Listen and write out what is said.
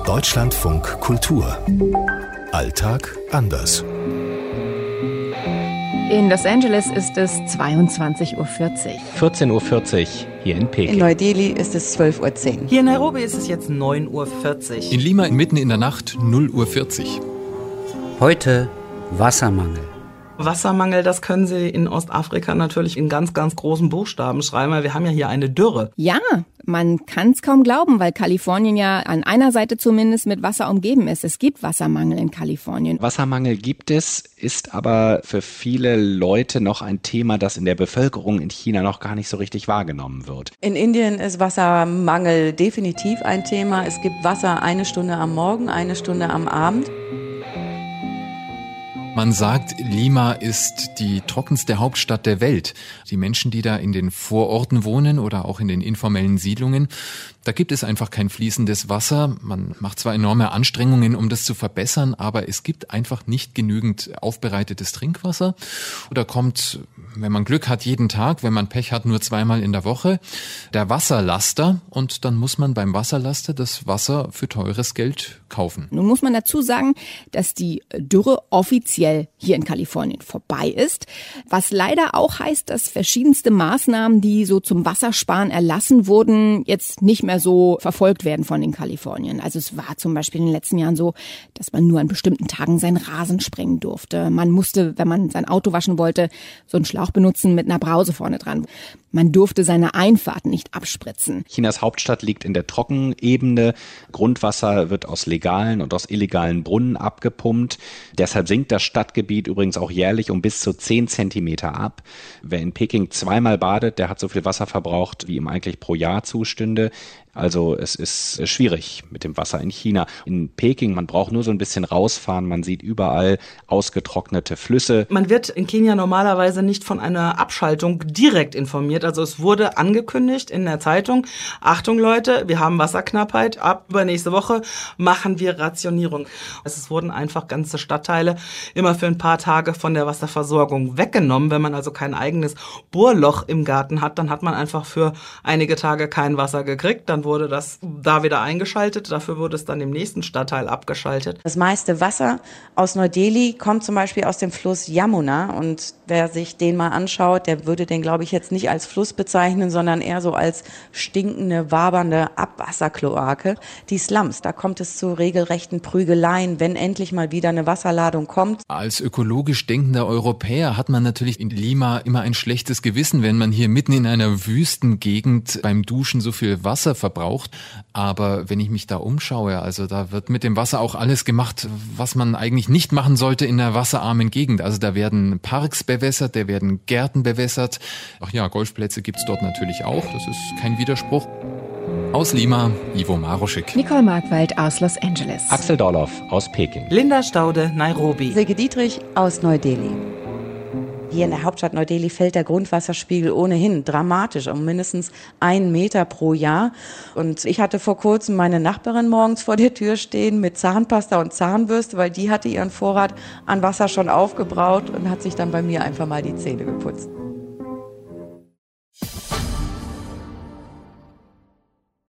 Deutschlandfunk Kultur. Alltag anders. In Los Angeles ist es 22:40 Uhr. 14:40 Uhr hier in Peking. In Neu-Delhi ist es 12:10 Uhr. Hier in Nairobi ist es jetzt 9:40 Uhr. In Lima mitten in der Nacht 0:40 Uhr. Heute Wassermangel. Wassermangel, das können Sie in Ostafrika natürlich in ganz, ganz großen Buchstaben schreiben, weil wir haben ja hier eine Dürre. Ja, man kann es kaum glauben, weil Kalifornien ja an einer Seite zumindest mit Wasser umgeben ist. Es gibt Wassermangel in Kalifornien. Wassermangel gibt es, ist aber für viele Leute noch ein Thema, das in der Bevölkerung in China noch gar nicht so richtig wahrgenommen wird. In Indien ist Wassermangel definitiv ein Thema. Es gibt Wasser 1 Stunde am Morgen, 1 Stunde am Abend. Man sagt, Lima ist die trockenste Hauptstadt der Welt. Die Menschen, die da in den Vororten wohnen oder auch in den informellen Siedlungen, da gibt es einfach kein fließendes Wasser. Man macht zwar enorme Anstrengungen, um das zu verbessern, aber es gibt einfach nicht genügend aufbereitetes Trinkwasser. Oder kommt, wenn man Glück hat, jeden Tag, wenn man Pech hat, nur 2-mal in der Woche, der Wasserlaster. Und dann muss man beim Wasserlaster das Wasser für teures Geld kaufen. Nun muss man dazu sagen, dass die Dürre offiziell hier in Kalifornien vorbei ist. Was leider auch heißt, dass verschiedenste Maßnahmen, die so zum Wassersparen erlassen wurden, jetzt nicht mehr so verfolgt werden von den Kalifornien. Also es war zum Beispiel in den letzten Jahren so, dass man nur an bestimmten Tagen seinen Rasen sprengen durfte. Man musste, wenn man sein Auto waschen wollte, so einen Schlauch benutzen mit einer Brause vorne dran. Man durfte seine Einfahrten nicht abspritzen. Chinas Hauptstadt liegt in der Trockenebene. Grundwasser wird aus legalen und aus illegalen Brunnen abgepumpt. Deshalb sinkt das Stadtgebiet übrigens auch jährlich um bis zu 10 Zentimeter ab. Wer in Peking 2-mal badet, der hat so viel Wasser verbraucht, wie ihm eigentlich pro Jahr zustünde. Also es ist schwierig mit dem Wasser in China. In Peking, man braucht nur so ein bisschen rausfahren, man sieht überall ausgetrocknete Flüsse. Man wird in Kenia normalerweise nicht von einer Abschaltung direkt informiert. Also es wurde angekündigt in der Zeitung, Achtung Leute, wir haben Wasserknappheit, ab übernächste Woche machen wir Rationierung. Es wurden einfach ganze Stadtteile immer für ein paar Tage von der Wasserversorgung weggenommen. Wenn man also kein eigenes Bohrloch im Garten hat, dann hat man einfach für einige Tage kein Wasser gekriegt. Dann wurde das da wieder eingeschaltet, dafür wurde es dann im nächsten Stadtteil abgeschaltet. Das meiste Wasser aus Neu-Delhi kommt zum Beispiel aus dem Fluss Yamuna und wer sich den mal anschaut, der würde den, glaube ich, jetzt nicht als Fluss bezeichnen, sondern eher so als stinkende, wabernde Abwasserkloake. Die Slums, da kommt es zu regelrechten Prügeleien, wenn endlich mal wieder eine Wasserladung kommt. Als ökologisch denkender Europäer hat man natürlich in Lima immer ein schlechtes Gewissen, wenn man hier mitten in einer Wüstengegend beim Duschen so viel Wasser verbraucht. Aber wenn ich mich da umschaue, also da wird mit dem Wasser auch alles gemacht, was man eigentlich nicht machen sollte in einer wasserarmen Gegend. Also da werden Parks bewässert, da werden Gärten bewässert. Ach ja, Golfplätze gibt's dort natürlich auch, das ist kein Widerspruch. Aus Lima, Ivo Maroschek. Nicole Markwald aus Los Angeles. Axel Dorloff aus Peking. Linda Staude, Nairobi. Silke Dietrich aus Neu-Delhi. Hier in der Hauptstadt Neu-Delhi fällt der Grundwasserspiegel ohnehin dramatisch um mindestens 1 Meter pro Jahr. Und ich hatte vor kurzem meine Nachbarin morgens vor der Tür stehen mit Zahnpasta und Zahnbürste, weil die hatte ihren Vorrat an Wasser schon aufgebraucht und hat sich dann bei mir einfach mal die Zähne geputzt.